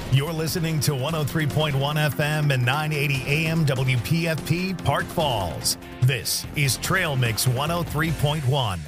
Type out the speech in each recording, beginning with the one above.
You're listening to 103.1 FM and 980 AM WPFP Park Falls. This is Trail Mix 103.1.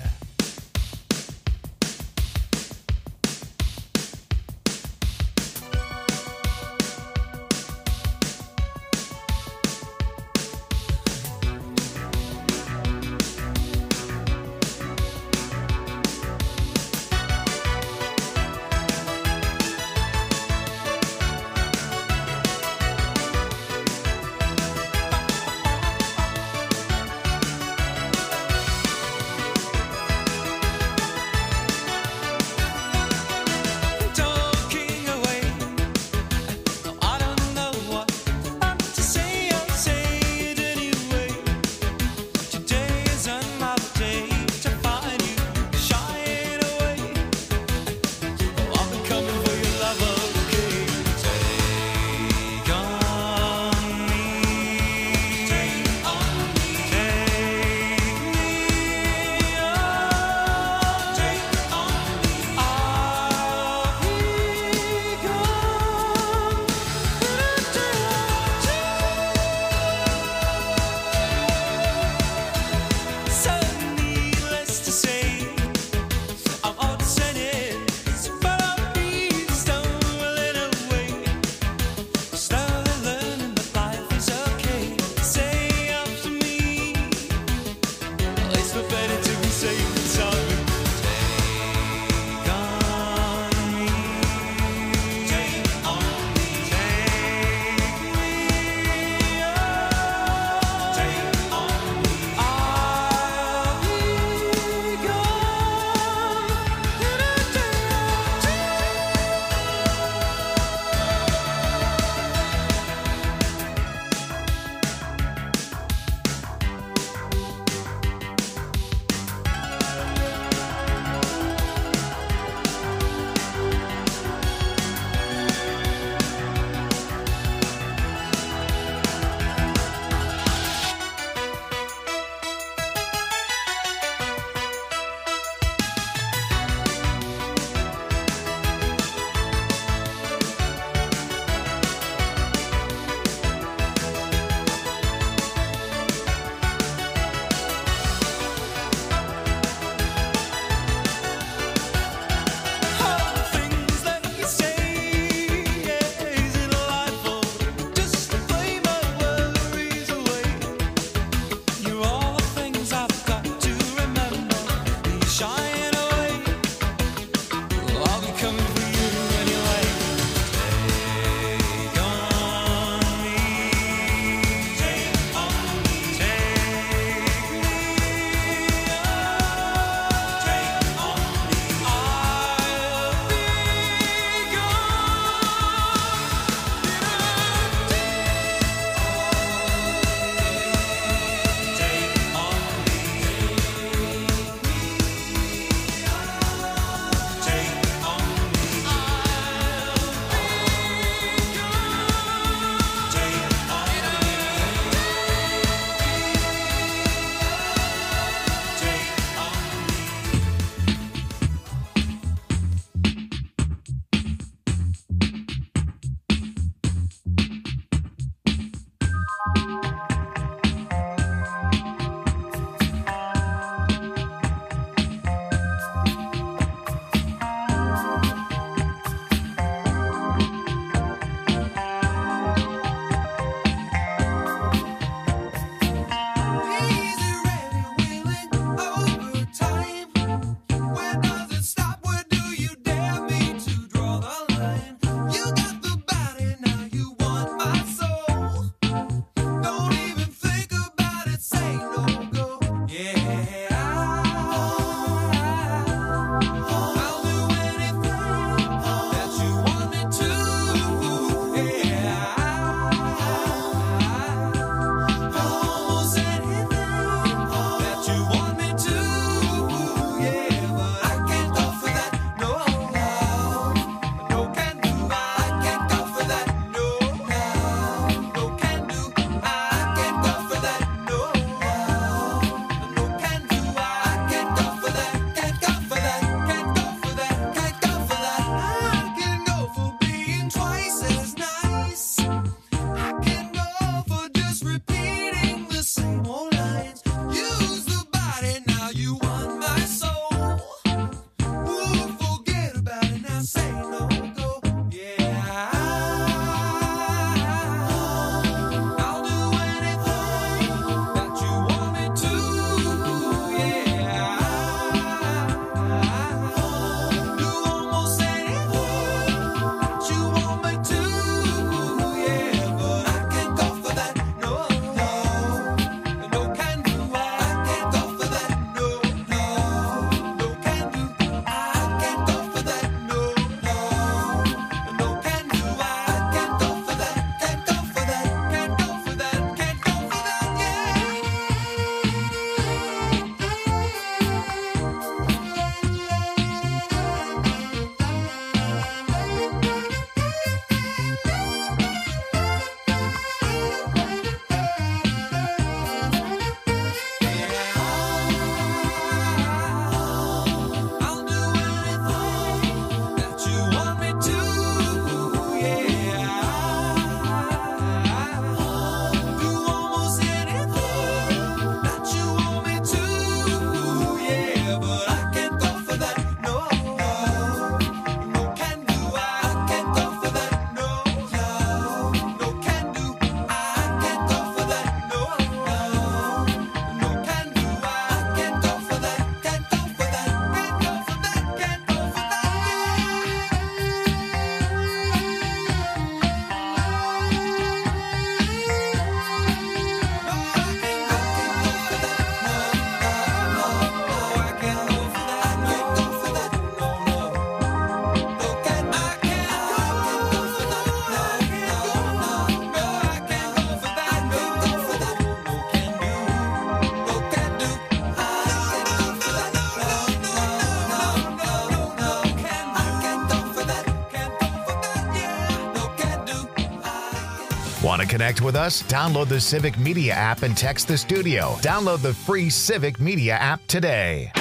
Want to connect with us? Download the Civic Media app and text the studio. Download the free Civic Media app today.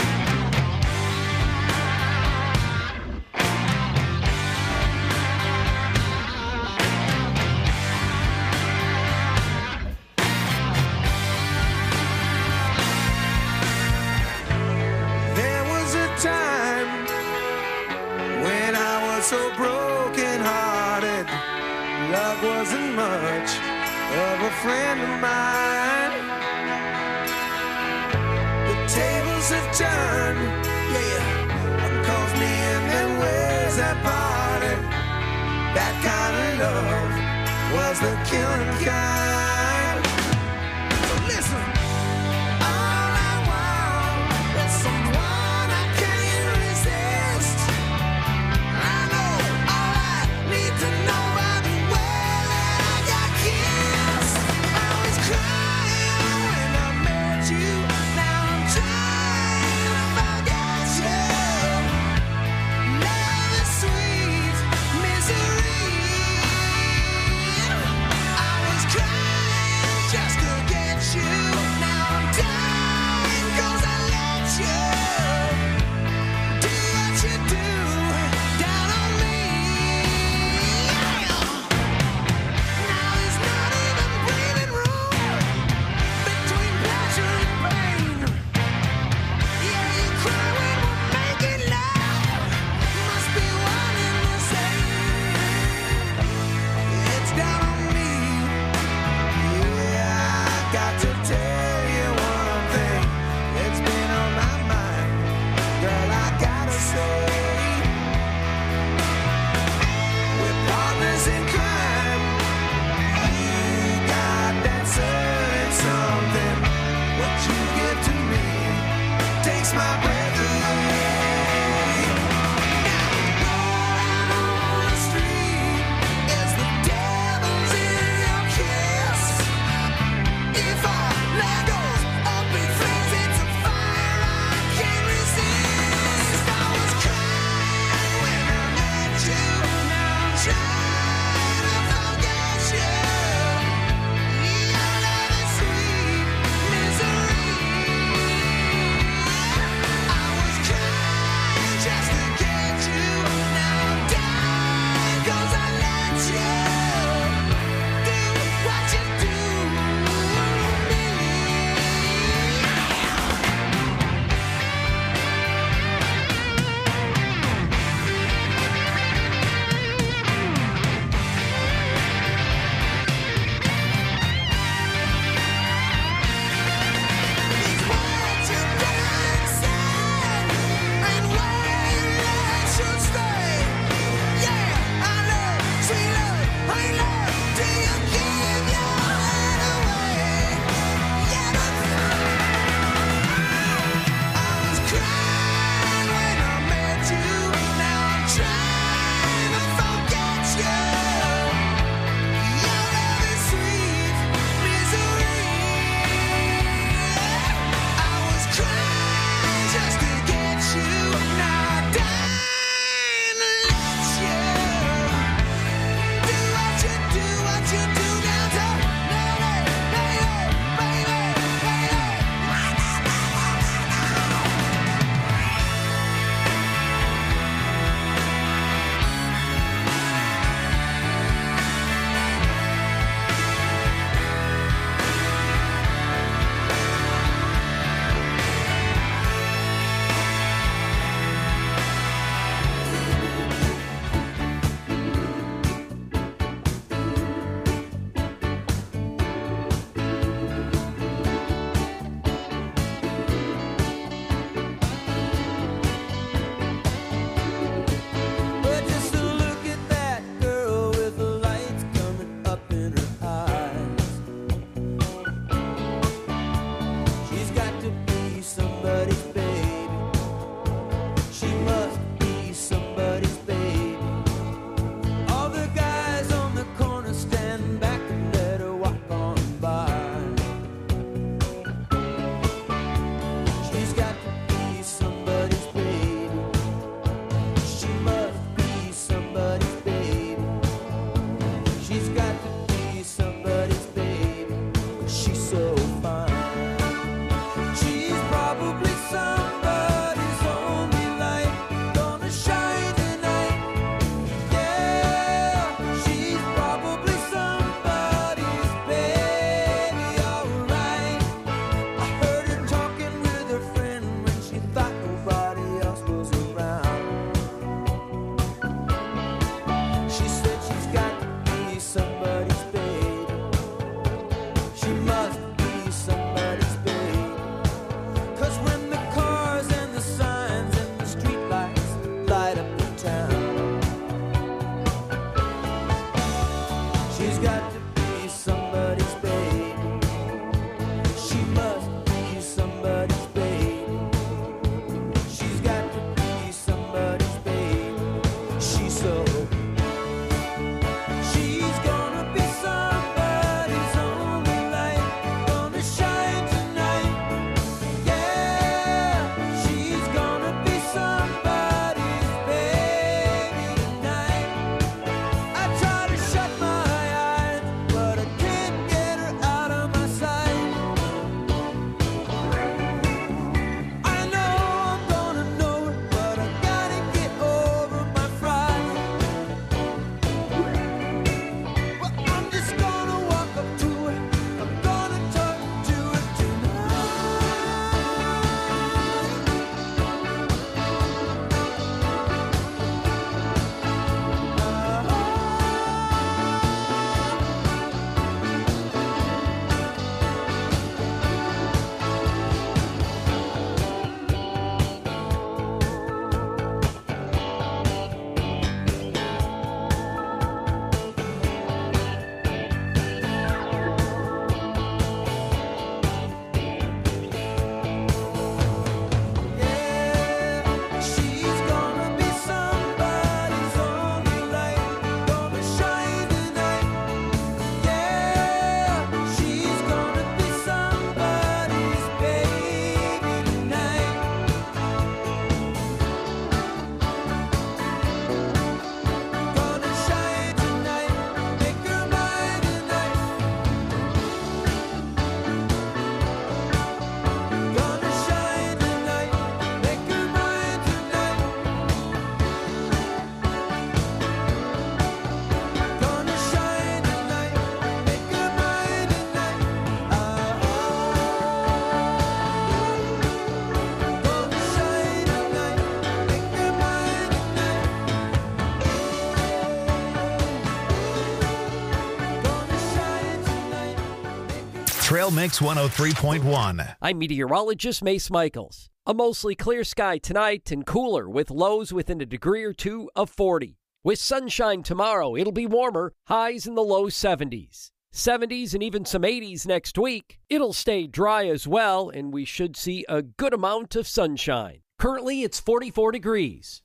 There was a time when I was so broken-hearted. Love wasn't much of a friend of mine. The tables have turned, yeah. One calls me and then where's that party? That kind of love was the killing kind. So listen. All I want is someone I can't resist. I know all I need to know about the way that I got kissed. I was crying when I met you. Now I'm trying to forget you. Love is sweet misery. I was crying. Trail Mix 103.1. I'm meteorologist Mace Michaels. A mostly clear sky tonight and cooler with lows within a degree or two of 40. With sunshine tomorrow, it'll be warmer, highs in the low 70s. 70s and even some 80s next week. It'll stay dry as well, and we should see a good amount of sunshine. Currently, it's 44 degrees.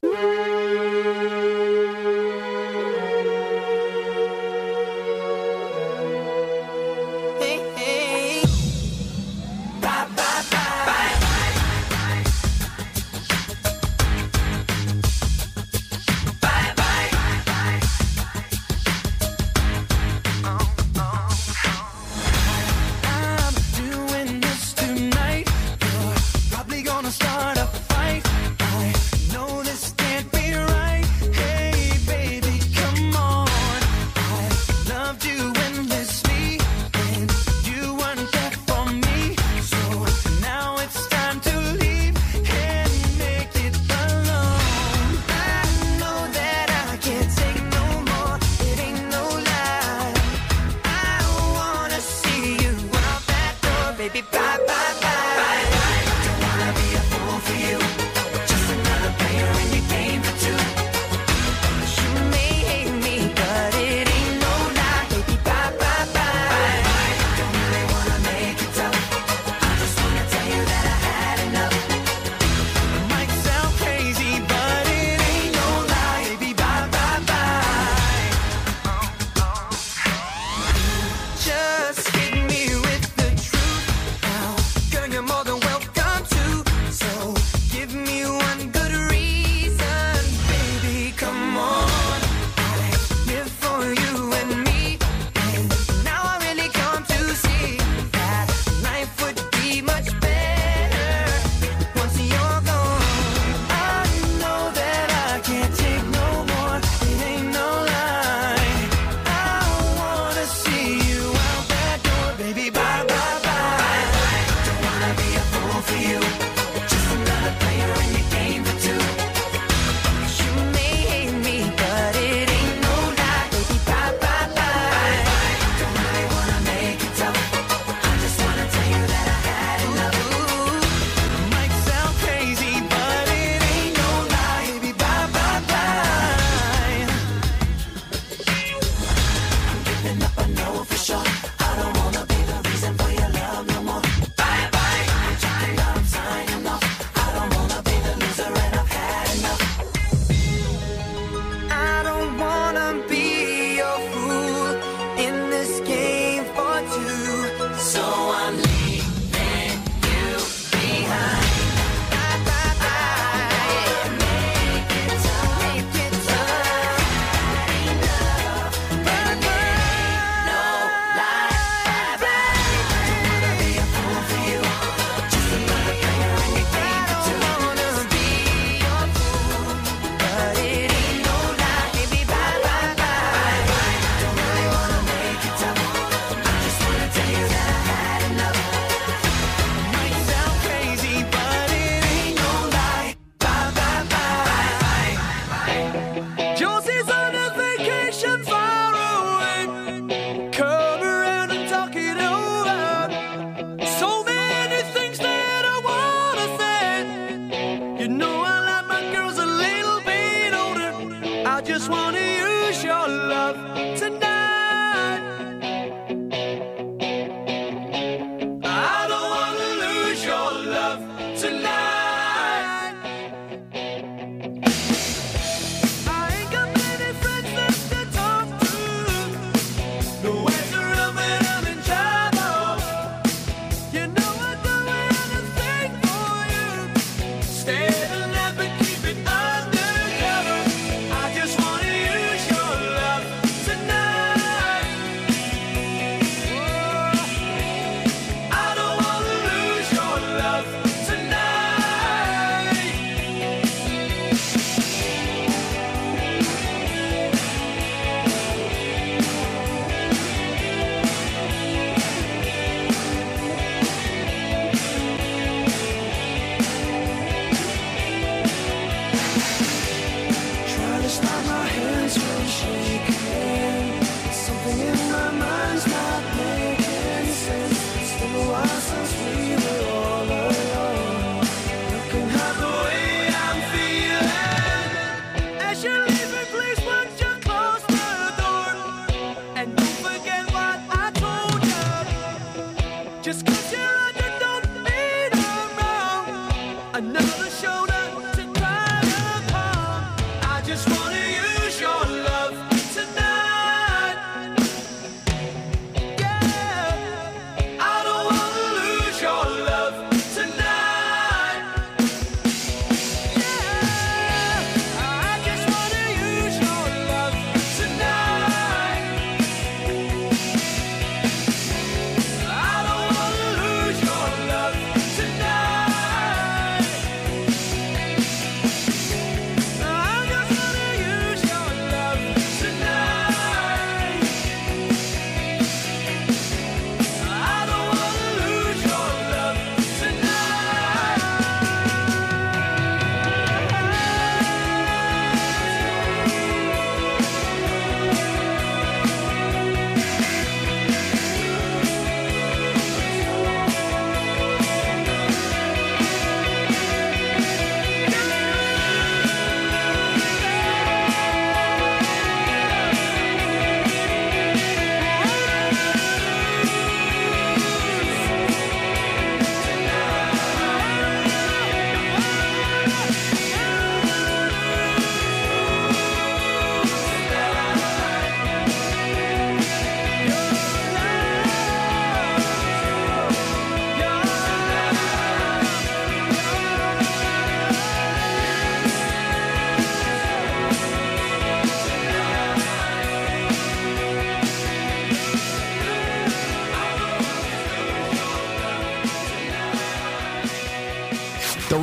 Start a fight. I know this can't be right.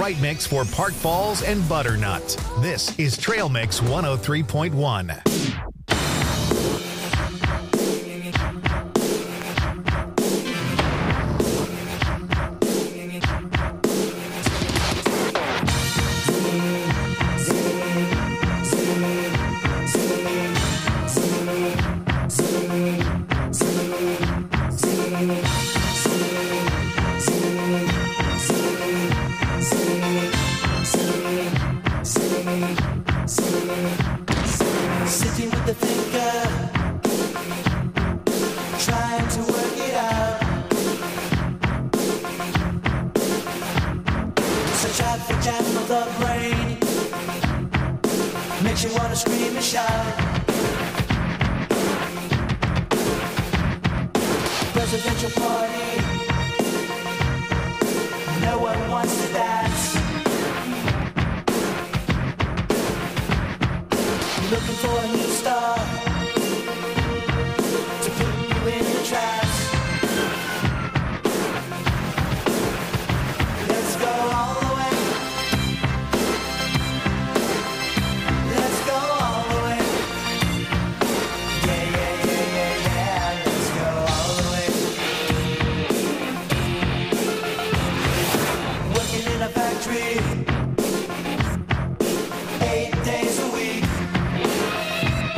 right mix for Park Falls and Butternut. This is Trail Mix 103.1. Sitting with the thinker, trying to work it out. Such a jam of the brain makes you want to scream and shout. Presidential party, no one wants to dance. Looking for a new star to put you in the traps. Let's go all the way. Let's go all the way. Yeah, yeah, yeah, yeah, yeah. Let's go all the way. Working in a factory 8 days a week.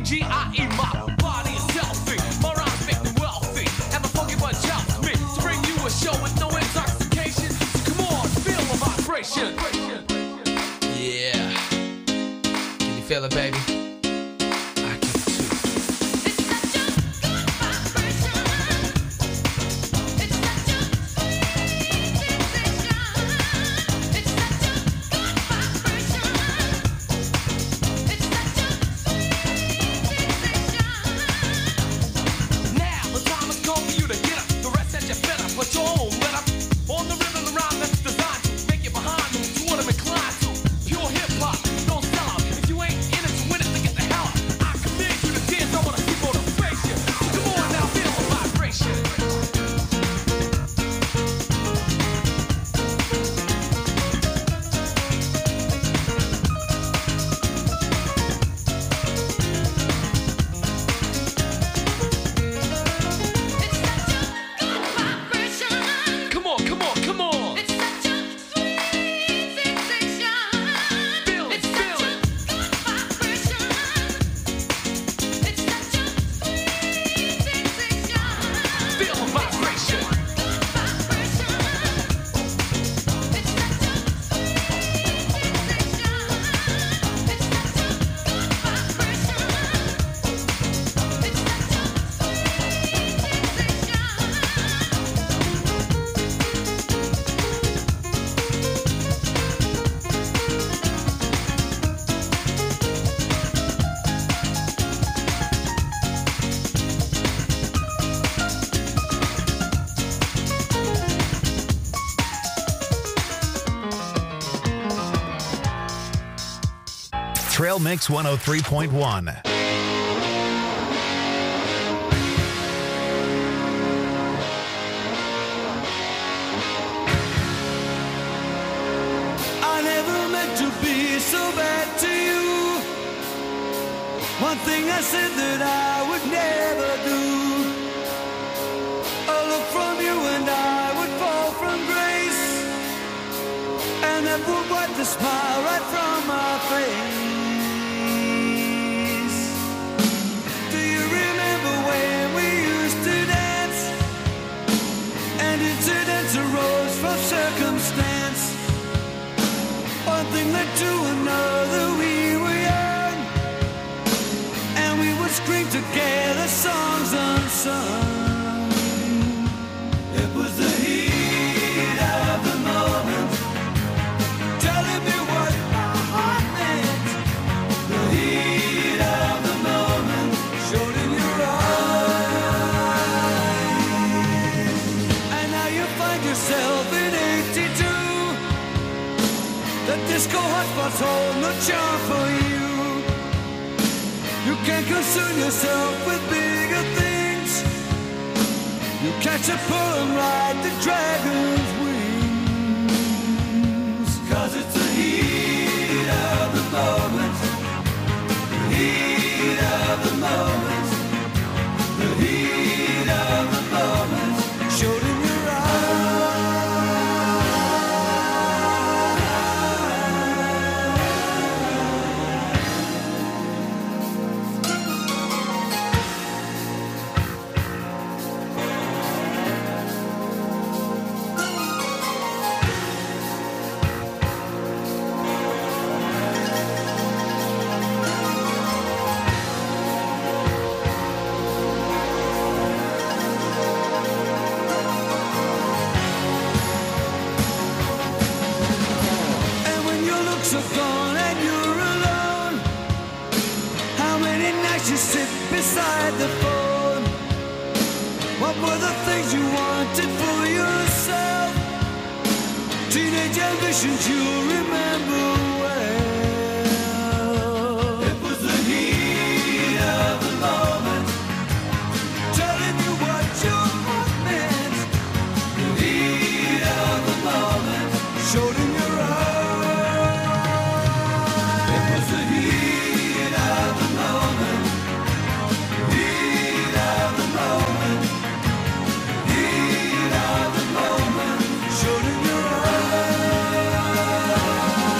G-I-E, my body is healthy. My rhymes make me wealthy. And my funky bunch helps me to bring you a show with no intoxication. So come on, feel the vibration. Yeah. Can you feel it, baby? Trail Mix 103.1. I never meant to be so bad to you. One thing I said that I would never do. A look from you and I would fall from grace, and that would wipe the smile right from my face. Do you remember when we used to dance, and incidents arose from circumstance? One thing led to another, we were young, and we would scream together songs unsung. It was the heat of the moment, telling me what my heart meant. The heat of the moment showed in your eyes. And now you find yourself in 82. The disco hotspots hold no charm for you. You can't concern yourself with bigger things. You catch a pull and ride the dragon's wings. 'Cause it's the heat of the moment. The heat of the moment. The heat of the moment showed in your are gone and you're alone. How many nights you sit beside the phone? What were the things you wanted for yourself? Teenage ambitions you remember well. It was the heat of the moment, telling you what your heart meant. The heat of the moment showed in your eyes. Showed in your eyes.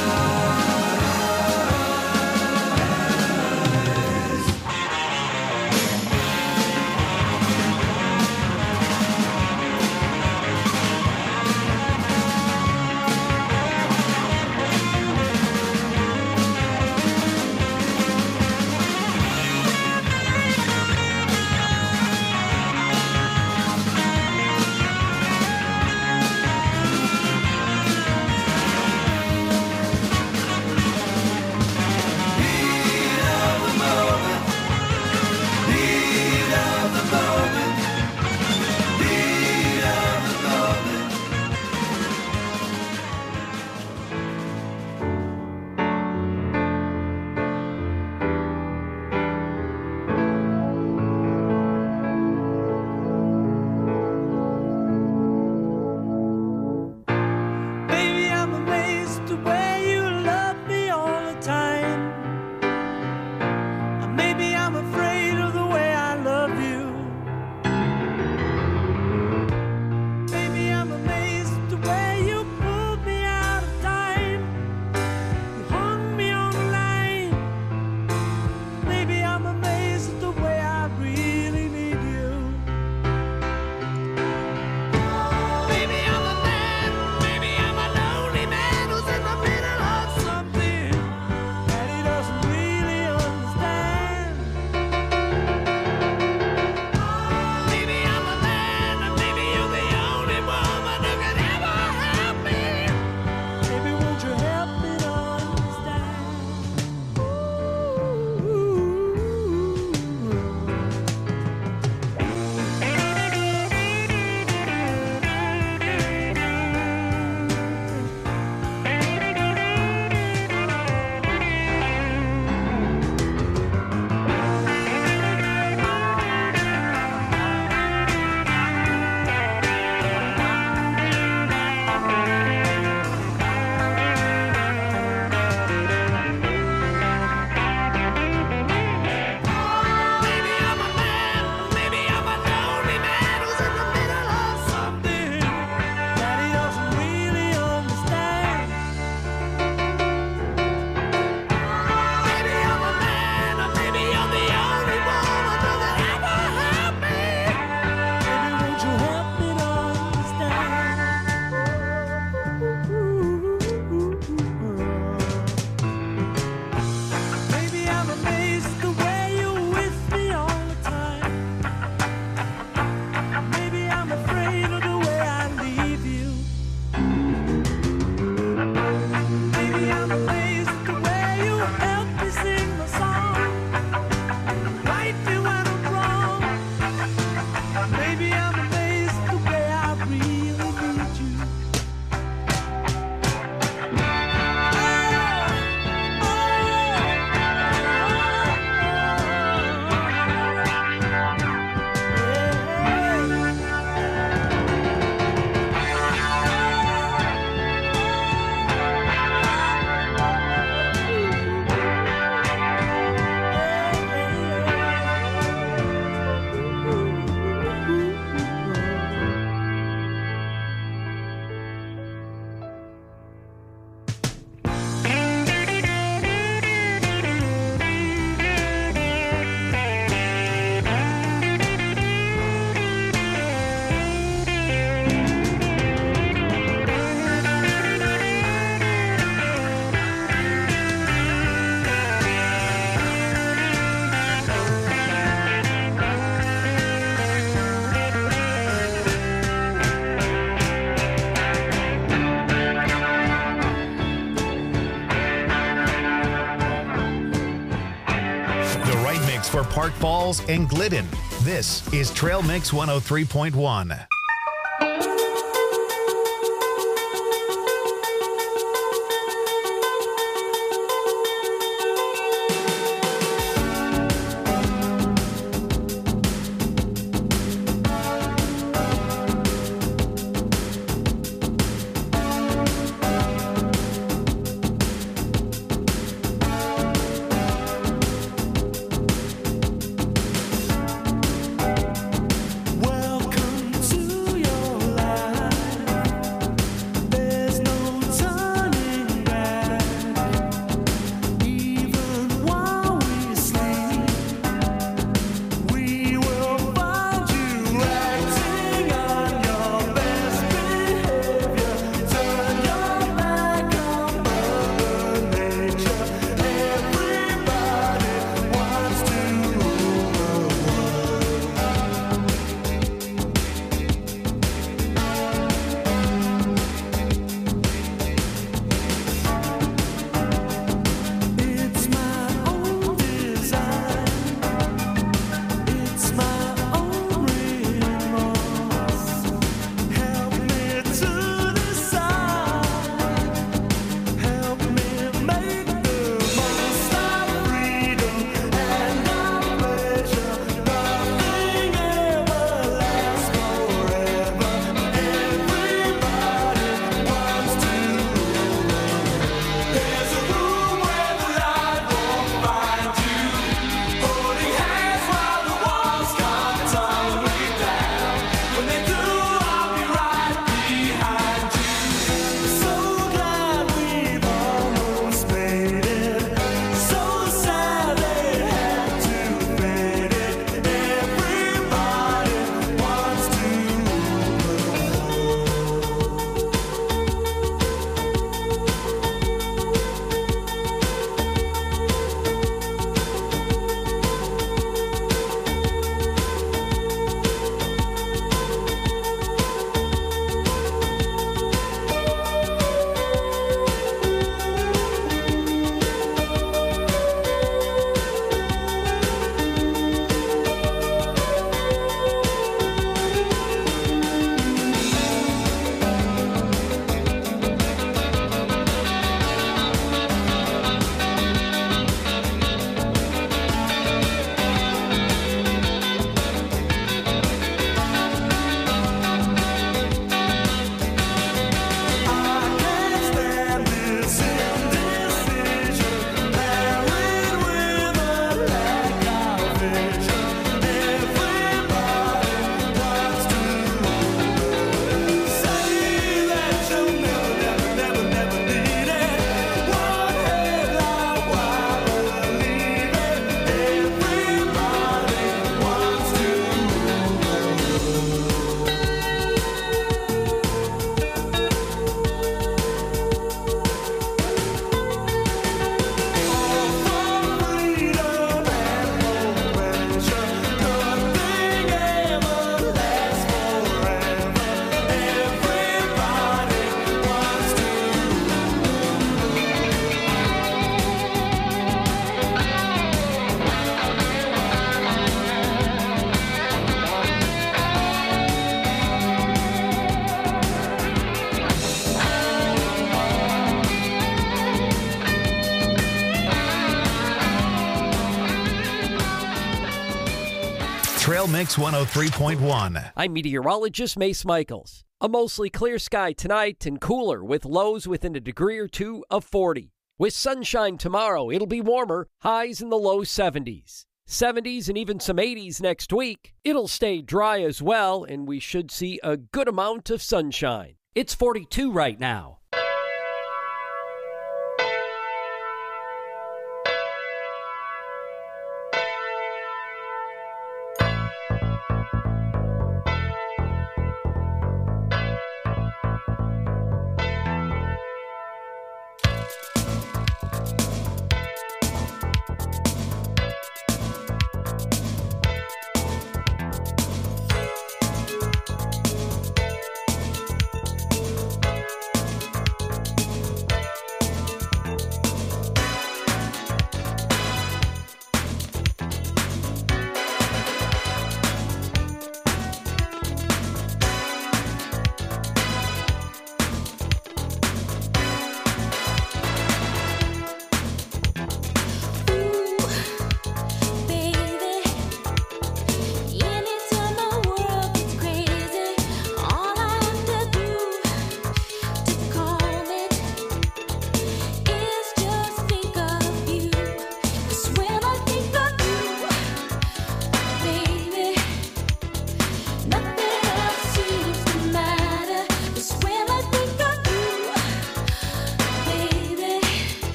Park Falls, and Glidden. This is Trail Mix 103.1. Trail Mix 103.1. I'm meteorologist Mace Michaels. A mostly clear sky tonight and cooler with lows within a degree or two of 40. With sunshine tomorrow, it'll be warmer, highs in the low 70s. 70s and even some 80s next week. It'll stay dry as well, and we should see a good amount of sunshine. It's 42 right now.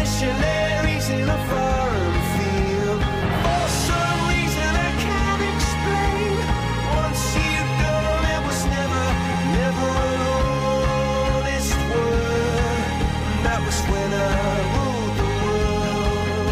missionaries in a foreign field. For some reason I can't explain. Once you've done, it was never an honest word. That was when I ruled the world.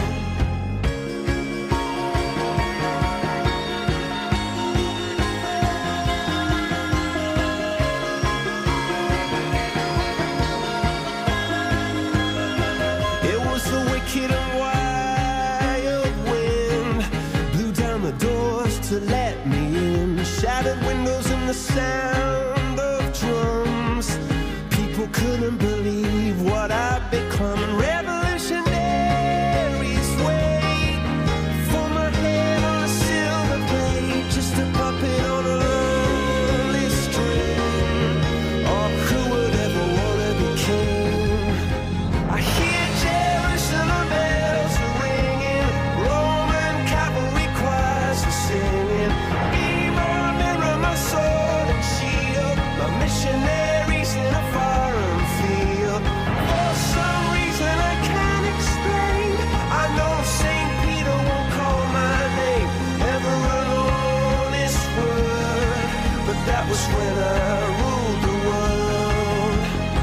It was the wicked and wild wind, blew down the doors to let me in, shattered windows and the sound of drums. People couldn't believe what I'd become. Revolutionaries wait for my head on a silver plate, just a puppet on a lonely string. Oh, who would ever want to be king? I hear Jerusalem bells are ringing, Roman cavalry choirs are singing. Be my mirror, my sword and shield, my missionaries in a foreign field. For some reason I can't explain, I know St. Peter won't call my name, never an honest word, but that was when I ruled the world.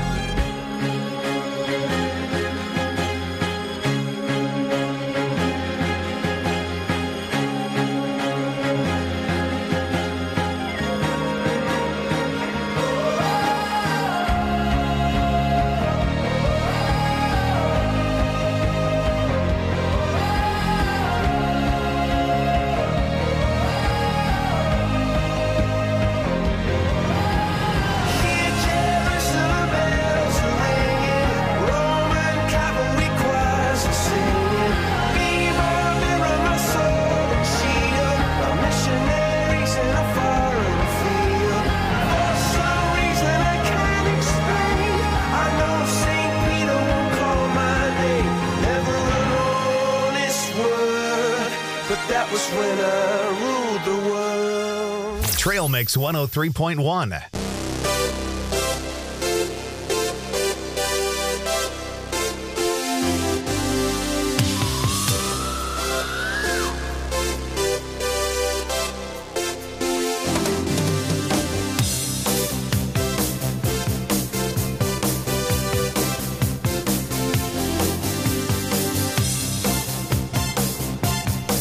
Hear Jerusalem bells are ringing, Roman cavalry choirs are singing. Be my mirror, my sword and shield, my missionaries in a foreign field. For some reason I can't explain, I know St. Peter won't call my name, never an honest word, but that was when I ruled the world. Trail Mix 103.1.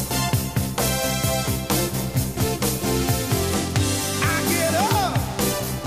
I get up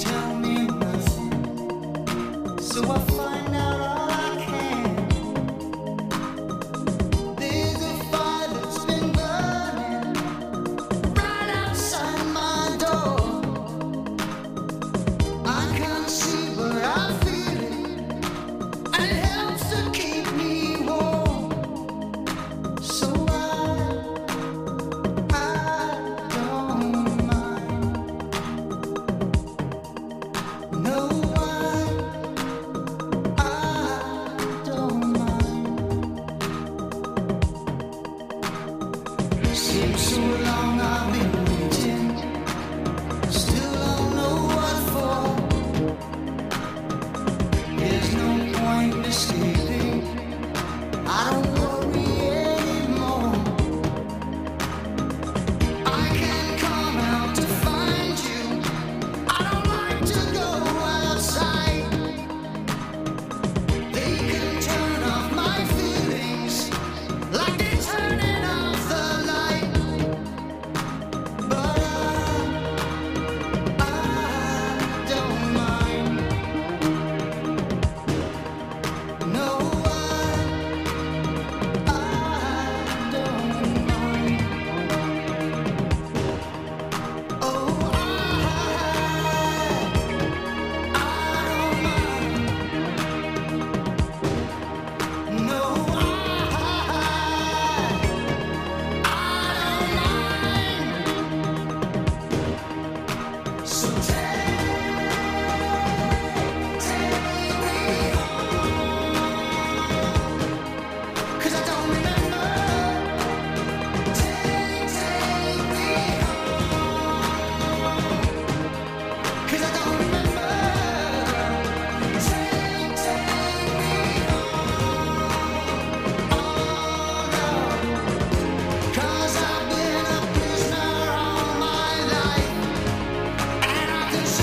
Cause I've been a prisoner all my life, and I can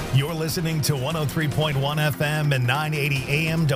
You're listening to 103.1 FM and 980 AM